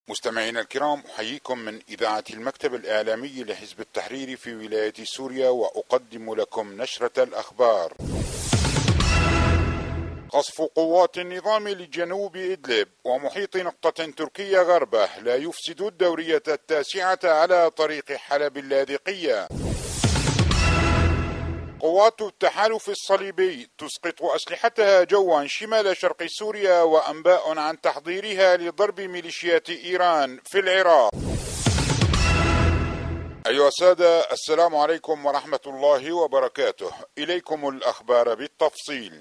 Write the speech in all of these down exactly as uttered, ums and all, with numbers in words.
مستمعينا الكرام، أحييكم من إذاعة المكتب الإعلامي لحزب التحرير في ولاية سوريا، وأقدم لكم نشرة الأخبار. قصف قوات النظام لجنوب إدلب ومحيط نقطة تركية غربه لا يفسد الدورية التاسعة على طريق حلب اللاذقية. قوات التحالف الصليبي تسقط أسلحتها جوا شمال شرق سوريا، وأنباء عن تحضيرها لضرب ميليشيات إيران في العراق. أيها السادة، السلام عليكم ورحمة الله وبركاته. إليكم الأخبار بالتفصيل.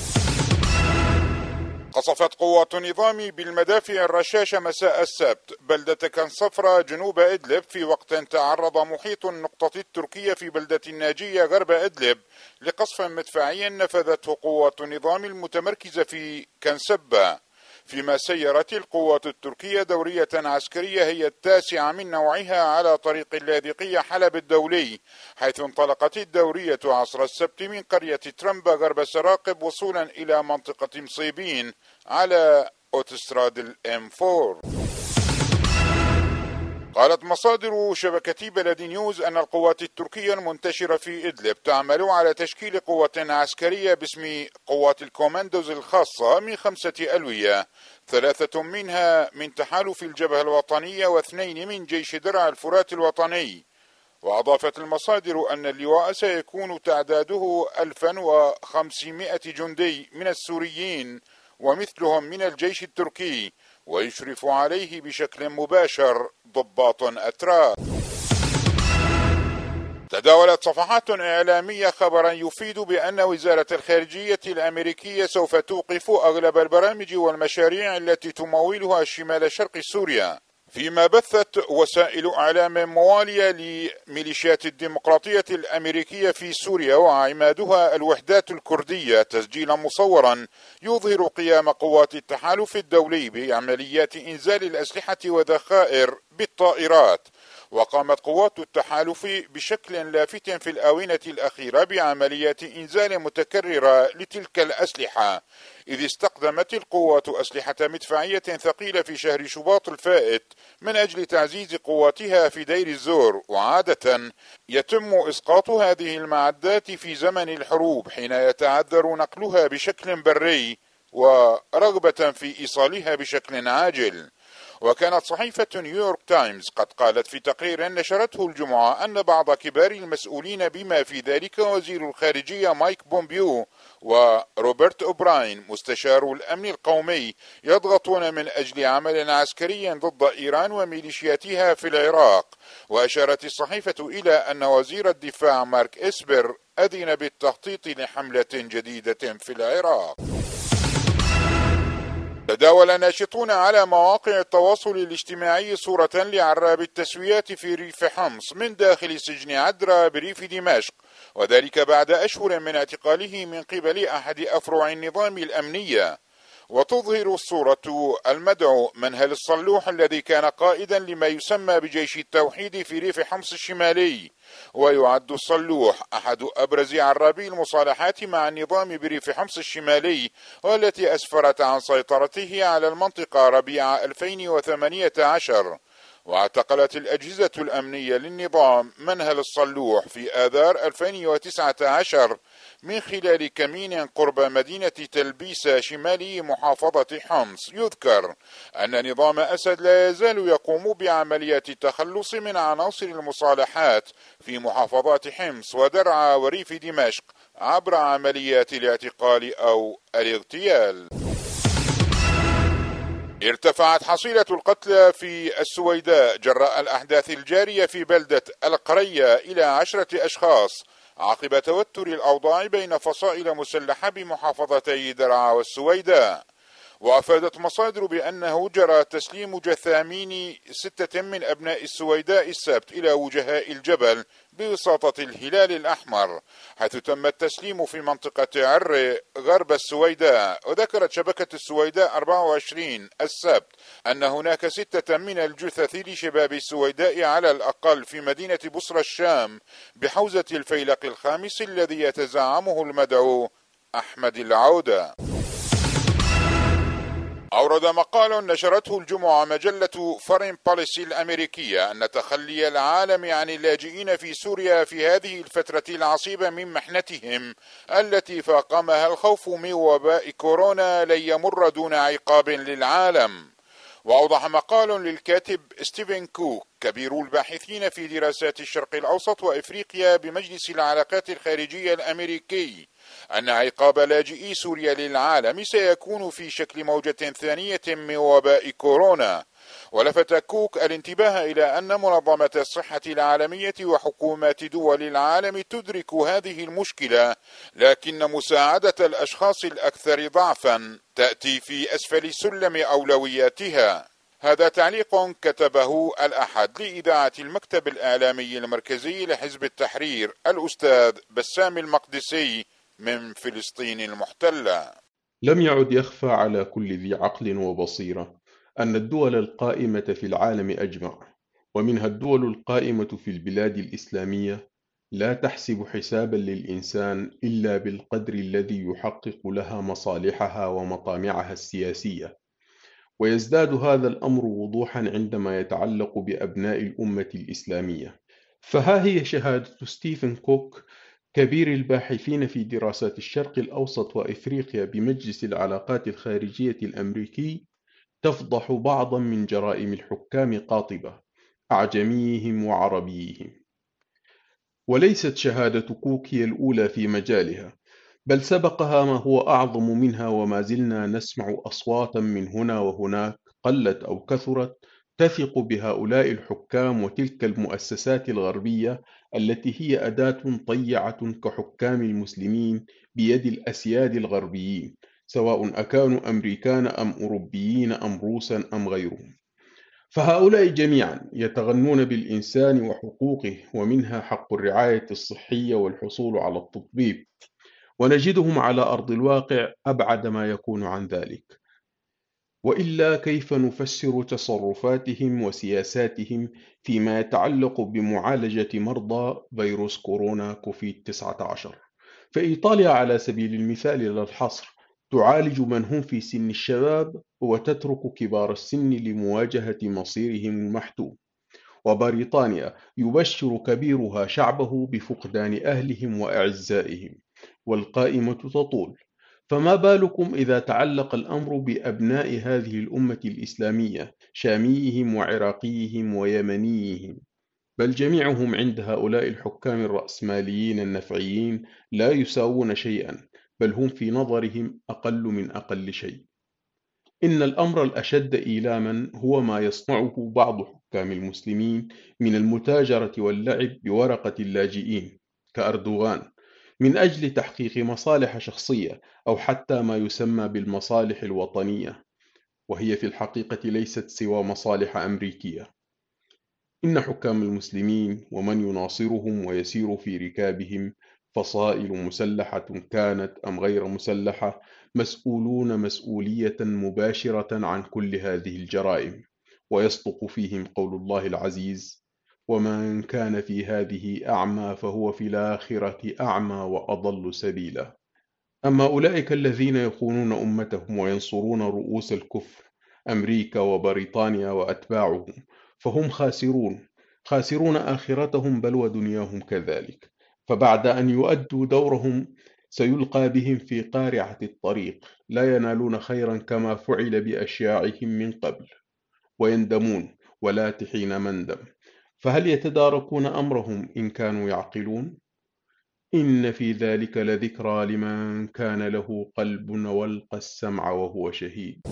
قصفت قوات النظام بالمدافع الرشاشة مساء السبت بلدة كنصفرة جنوب إدلب، في وقت تعرض محيط النقطة التركية في بلدة الناجية غرب إدلب لقصف مدفعي نفذته قوات النظام المتمركزة في كنسبة، فيما سيرت القوات التركية دورية عسكرية هي التاسعة من نوعها على طريق اللاذقية حلب الدولي، حيث انطلقت الدورية عصر السبت من قرية ترمبا غرب سراقب وصولا إلى منطقة مصيبين على أوتوستراد الام أربعة. قالت مصادر شبكة بلد نيوز أن القوات التركية المنتشرة في إدلب تعمل على تشكيل قوة عسكرية باسم قوات الكوماندوز الخاصة من خمسة ألوية، ثلاثة منها من تحالف الجبهة الوطنية واثنين من جيش درع الفرات الوطني. وأضافت المصادر أن اللواء سيكون تعداده ألف وخمسمائة جندي من السوريين ومثلهم من الجيش التركي، ويشرف عليه بشكل مباشر ضباط أتراك. تداولت صفحات إعلامية خبرا يفيد بأن وزارة الخارجية الأمريكية سوف توقف أغلب البرامج والمشاريع التي تمولها شمال شرق سوريا، فيما بثت وسائل إعلام موالية لميليشيات الديمقراطية الأمريكية في سوريا وعمادها الوحدات الكردية تسجيلا مصورا يظهر قيام قوات التحالف الدولي بعمليات إنزال الأسلحة وذخائر بالطائرات. وقامت قوات التحالف بشكل لافت في الآونة الأخيرة بعمليات إنزال متكررة لتلك الأسلحة، إذ استخدمت القوات أسلحة مدفعية ثقيلة في شهر شباط الفائت من أجل تعزيز قواتها في دير الزور، وعادة يتم إسقاط هذه المعدات في زمن الحروب حين يتعذر نقلها بشكل بري ورغبة في إيصالها بشكل عاجل. وكانت صحيفة نيويورك تايمز قد قالت في تقرير نشرته الجمعة أن بعض كبار المسؤولين بما في ذلك وزير الخارجية مايك بومبيو وروبرت أوبراين مستشار الأمن القومي يضغطون من أجل عمل عسكري ضد إيران وميليشياتها في العراق. وأشارت الصحيفة إلى أن وزير الدفاع مارك إسبر أذن بالتخطيط لحملة جديدة في العراق. تداول ناشطون على مواقع التواصل الاجتماعي صورة لعراب التسويات في ريف حمص من داخل سجن عدرا بريف دمشق، وذلك بعد أشهر من اعتقاله من قبل أحد أفرع النظام الأمنية. وتظهر الصورة المدعو منهل الصلوح الذي كان قائدا لما يسمى بجيش التوحيد في ريف حمص الشمالي، ويعد الصلوح أحد أبرز عرابي المصالحات مع النظام بريف حمص الشمالي، والتي أسفرت عن سيطرته على المنطقة ربيع ألفين وثمانية عشر. واعتقلت الأجهزة الأمنية للنظام منهل الصلوح في آذار ألفين وتسعة عشر من خلال كمين قرب مدينة تلبيسة شمالي محافظة حمص. يذكر أن نظام أسد لا يزال يقوم بعمليات التخلص من عناصر المصالحات في محافظات حمص ودرعا وريف دمشق عبر عمليات الاعتقال أو الاغتيال. ارتفعت حصيلة القتلى في السويداء جراء الأحداث الجارية في بلدة القرية إلى عشرة أشخاص عقب توتر الأوضاع بين فصائل مسلحة بمحافظتي درعا والسويداء. وأفادت مصادر بأنه جرى تسليم جثامين ستة من أبناء السويداء السبت إلى وجهاء الجبل بوساطة الهلال الأحمر، حيث تم التسليم في منطقة عر غرب السويداء. وذكرت شبكة السويداء أربعة وعشرين السبت أن هناك ستة من الجثث لشباب السويداء على الأقل في مدينة بصرى الشام بحوزة الفيلق الخامس الذي يتزعمه المدعو أحمد العودة. أورد مقال نشرته الجمعة مجلة فورين بوليسي الأمريكية أن تخلي العالم عن اللاجئين في سوريا في هذه الفترة العصيبة من محنتهم التي فاقمها الخوف من وباء كورونا لن يمر دون عقاب للعالم. وأوضح مقال للكاتب ستيفن كوك كبير الباحثين في دراسات الشرق الأوسط وإفريقيا بمجلس العلاقات الخارجية الأمريكي أن عقاب لاجئي سوريا للعالم سيكون في شكل موجة ثانية من وباء كورونا. ولفت كوك الانتباه إلى أن منظمة الصحة العالمية وحكومات دول العالم تدرك هذه المشكلة، لكن مساعدة الأشخاص الأكثر ضعفا تأتي في أسفل سلم أولوياتها. هذا تعليق كتبه الأحد لإذاعة المكتب الإعلامي المركزي لحزب التحرير الأستاذ بسام المقدسي من فلسطين المحتلة. لم يعد يخفى على كل ذي عقل وبصيرة أن الدول القائمة في العالم أجمع، ومنها الدول القائمة في البلاد الإسلامية، لا تحسب حسابا للإنسان إلا بالقدر الذي يحقق لها مصالحها ومطامعها السياسية. ويزداد هذا الأمر وضوحا عندما يتعلق بأبناء الأمة الإسلامية. فها هي شهادة ستيفن كوك كبير الباحثين في دراسات الشرق الأوسط وإفريقيا بمجلس العلاقات الخارجية الأمريكي تفضح بعضا من جرائم الحكام قاطبة، أعجميهم وعربيهم. وليست شهادة كوك هي الأولى في مجالها، بل سبقها ما هو أعظم منها، وما زلنا نسمع أصواتا من هنا وهناك قلت أو كثرت تثق بهؤلاء الحكام وتلك المؤسسات الغربية التي هي أداة طيعة كحكام المسلمين بيد الأسياد الغربيين، سواء أكانوا أمريكان أم أوروبيين أم روسا أم غيرهم. فهؤلاء جميعا يتغنون بالإنسان وحقوقه، ومنها حق الرعاية الصحية والحصول على التطبيب، ونجدهم على أرض الواقع أبعد ما يكون عن ذلك. وإلا كيف نفسر تصرفاتهم وسياساتهم فيما يتعلق بمعالجة مرضى فيروس كورونا كوفيد تسعة عشر؟ فإيطاليا على سبيل المثال لا الحصر تعالج من هم في سن الشباب وتترك كبار السن لمواجهة مصيرهم المحتوم. وبريطانيا يبشر كبيرها شعبه بفقدان أهلهم وأعزائهم، والقائمة تطول. فما بالكم إذا تعلق الأمر بأبناء هذه الأمة الإسلامية، شاميهم وعراقيهم ويمنيهم، بل جميعهم عند هؤلاء الحكام الرأسماليين النفعيين لا يساوون شيئا، بل هم في نظرهم أقل من أقل شيء. إن الأمر الأشد إيلاما هو ما يصنعه بعض حكام المسلمين من المتاجرة واللعب بورقة اللاجئين كأردوغان من أجل تحقيق مصالح شخصية، أو حتى ما يسمى بالمصالح الوطنية، وهي في الحقيقة ليست سوى مصالح أمريكية. إن حكام المسلمين ومن يناصرهم ويسير في ركابهم، فصائل مسلحة كانت أم غير مسلحة، مسؤولون مسؤولية مباشرة عن كل هذه الجرائم. ويصدق فيهم قول الله العزيز: ومن كان في هذه أعمى فهو في الآخرة أعمى وأضل سبيلا. أما أولئك الذين يخونون أمتهم وينصرون رؤوس الكفر، أمريكا وبريطانيا وأتباعهم، فهم خاسرون، خاسرون آخرتهم بل ودنياهم كذلك. فبعد أن يؤدوا دورهم سيلقى بهم في قارعة الطريق، لا ينالون خيرا كما فعل بأشياعهم من قبل، ويندمون ولا حين مندم. فهل يتداركون أمرهم إن كانوا يعقلون؟ إن في ذلك لذكرى لمن كان له قلب والقى السمع وهو شهيد.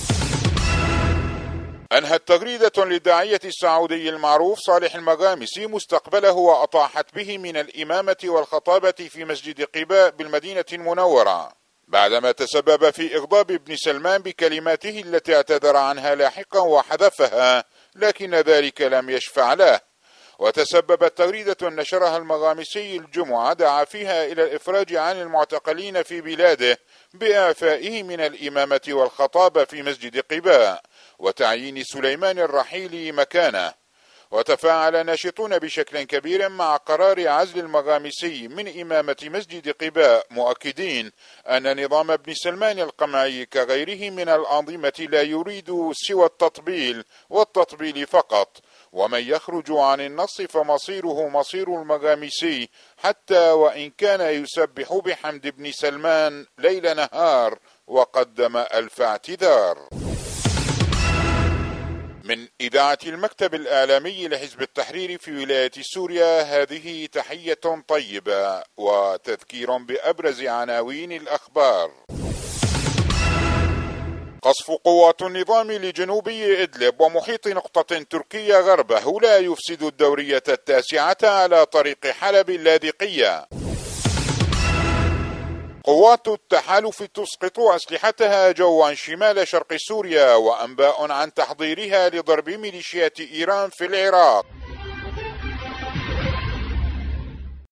أنهت تغريدة للداعية السعودي المعروف صالح المغامسي مستقبله وأطاحت به من الإمامة والخطابة في مسجد قباء بالمدينة المنورة، بعدما تسبب في إغضاب ابن سلمان بكلماته التي اعتذر عنها لاحقا وحذفها، لكن ذلك لم يشفع له. وتسببت تغريدة نشرها المغامسي الجمعة دعا فيها إلى الإفراج عن المعتقلين في بلاده بإعفائه من الإمامة والخطابة في مسجد قباء، وتعيين سليمان الرحيلي مكانه. وتفاعل ناشطون بشكل كبير مع قرار عزل المغامسي من إمامة مسجد قباء، مؤكدين أن نظام ابن سلمان القمعي كغيره من الأنظمة لا يريد سوى التطبيل والتطبيل فقط، ومن يخرج عن النص فمصيره مصير المغامسي، حتى وإن كان يسبح بحمد ابن سلمان ليل نهار، وقدم ألف اعتذار. من إذاعة المكتب الإعلامي لحزب التحرير في ولاية سوريا، هذه تحية طيبة وتذكير بأبرز عناوين الأخبار. قصف قوات النظام لجنوبي إدلب ومحيط نقطة تركية غربه لا يفسد الدورية التاسعة على طريق حلب اللاذقية. قوات التحالف تسقط أسلحتها جوا شمال شرق سوريا، وأنباء عن تحضيرها لضرب ميليشيات إيران في العراق.